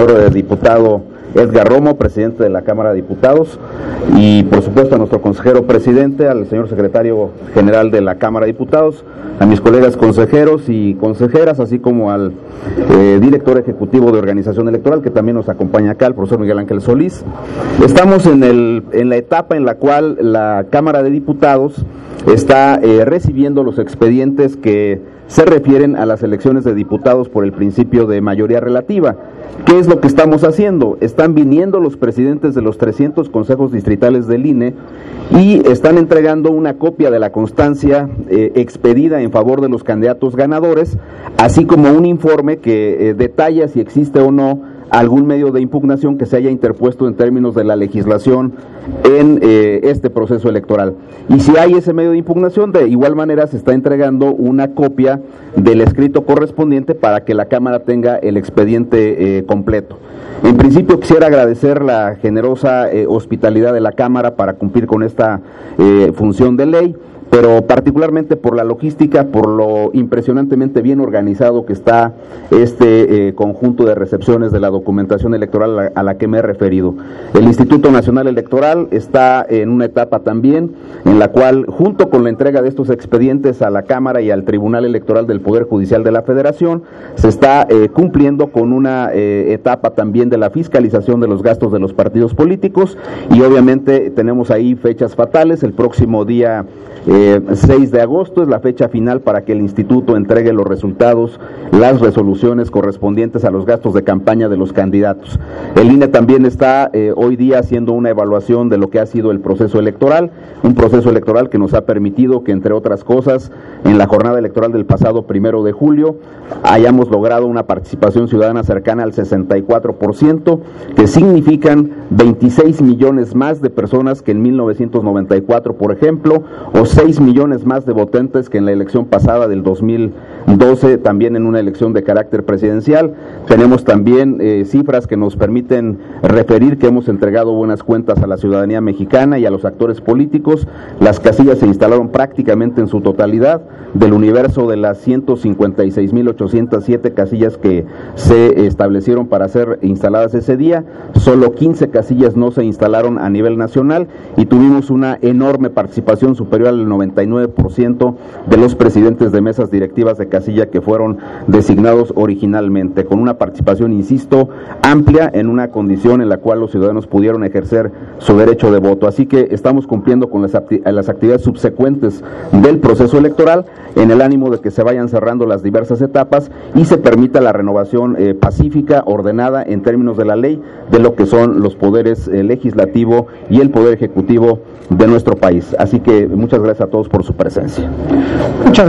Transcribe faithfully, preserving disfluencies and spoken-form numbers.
señor eh, diputado Edgar Romo, presidente de la Cámara de Diputados, y por supuesto a nuestro consejero presidente, al señor secretario general de la Cámara de Diputados, a mis colegas consejeros y consejeras, así como al eh, director ejecutivo de organización electoral, que también nos acompaña acá, el profesor Miguel Ángel Solís. Estamos en, el, en la etapa en la cual la Cámara de Diputados está eh, recibiendo los expedientes que se refieren a las elecciones de diputados por el principio de mayoría relativa. ¿Qué es lo que estamos haciendo? Están viniendo los presidentes de los trescientos consejos distritales del I N E y están entregando una copia de la constancia eh, expedida en favor de los candidatos ganadores, así como un informe que eh, detalla si existe o no algún medio de impugnación que se haya interpuesto en términos de la legislación en eh, este proceso electoral. Y si hay ese medio de impugnación, de igual manera se está entregando una copia del escrito correspondiente para que la Cámara tenga el expediente eh, completo. En principio quisiera agradecer la generosa eh, hospitalidad de la Cámara para cumplir con esta eh, función de ley, pero particularmente por la logística, por lo impresionantemente bien organizado que está este eh, conjunto de recepciones de la documentación electoral a la, a la que me he referido. El Instituto Nacional Electoral está en una etapa también en la cual, junto con la entrega de estos expedientes a la Cámara y al Tribunal Electoral del Poder Judicial de la Federación, se está eh, cumpliendo con una eh, etapa también de la fiscalización de los gastos de los partidos políticos, y obviamente tenemos ahí fechas fatales. El próximo día Eh, seis de agosto es la fecha final para que el instituto entregue los resultados, las resoluciones correspondientes a los gastos de campaña de los candidatos. El I N E también está eh, hoy día haciendo una evaluación de lo que ha sido el proceso electoral, un proceso electoral que nos ha permitido que, entre otras cosas, en la jornada electoral del pasado primero de julio hayamos logrado una participación ciudadana cercana al sesenta y cuatro por ciento, que significan veintiséis millones más de personas que en mil novecientos noventa y cuatro, por ejemplo, o seis millones más de votantes que en la elección pasada del dos mil doce, también en una elección de carácter presidencial. Tenemos también eh, cifras que nos permiten referir que hemos entregado buenas cuentas a la ciudadanía mexicana y a los actores políticos. Las casillas se instalaron prácticamente en su totalidad. Del universo de las ciento cincuenta y seis mil ochocientas siete casillas que se establecieron para ser instaladas ese día, solo quince casillas no se instalaron a nivel nacional, y tuvimos una enorme participación superior al noventa y nueve por ciento de los presidentes de mesas directivas de casilla que fueron designados originalmente, con una participación, insisto, amplia, en una condición en la cual los ciudadanos pudieron ejercer su derecho de voto. Así que estamos cumpliendo con las, acti- las actividades subsecuentes del proceso electoral, en el ánimo de que se vayan cerrando las diversas etapas y se permita la renovación eh, pacífica, ordenada en términos de la ley, de lo que son los poderes eh, legislativo y el poder ejecutivo de nuestro país. Así que muchas gracias a todos por su presencia. Muchas